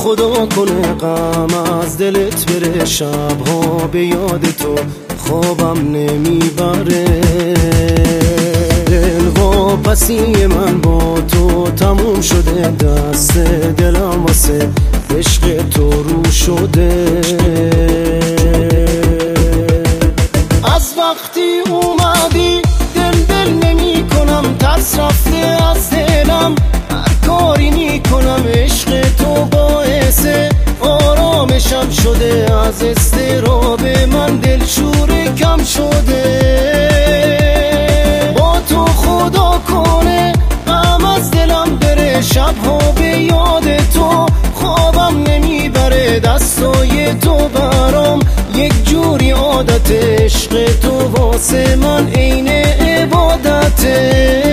خدا کنه غم از دلت بره، شبها به یاد تو خوابم نمیبره. دلواپسی من با تو تموم شده، دست دلم واسه عشق تو رو شده. از وقتی اومدی دل نمی کنم، ترس رفته از دلم، هر کاری می کنم عشق تو باعث آرامشم شده. از اضطراب من دلشور کم شده. با تو خدا کنه غم از دلم بره، شبها به یاد تو خوابم نمیبره. دستای تو برام یک جوری عادت، عشق تو واسه من عین عبادته.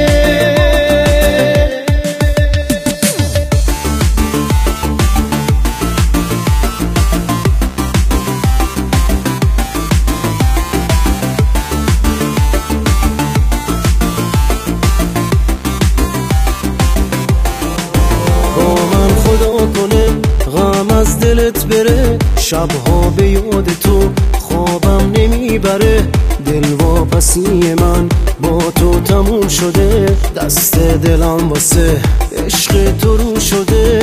از دلت بره، شبها به یاد تو خوابم نمیبره. دلواپسی من با تو تموم شده، دست دلم واسه عشق تو رو شده.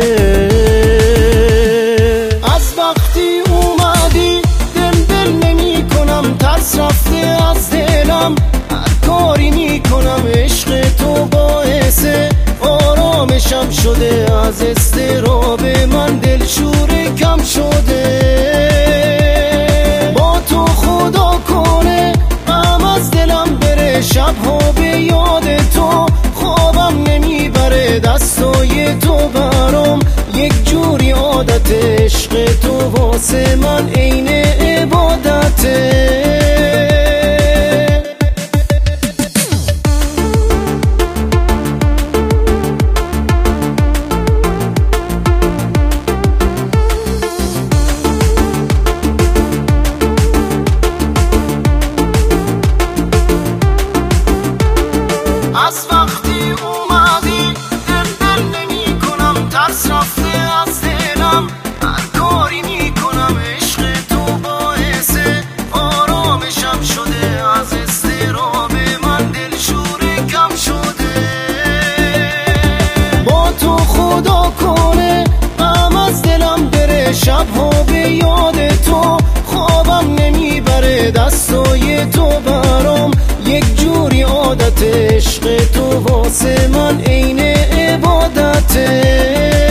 از وقتی اومدی دل نمی کنم، ترس رفته از دلم، هر کاری می کنم عشق تو باعث آرامشم شده. از اضطراب من دلشور کم شده. با تو خدا کنه غم از دلم بره، شبها به یاد تو خوابم نمیبره. دستای تو برام یک جوری عادت، عشق تو واسه من عین عبادته. از وقتی اومدی دل نمی کنم، ترس رفته از دلم، هر کاری می کنم عشق تو باعث آرامشم شده. از اضطراب من دلشور کم شده. با تو خدا کنه غم از دلم بره، شبها به یاد تو خوابم نمیبره. دستای تو برام یک جوری عادت، عشق تو واسه من عین عبادته.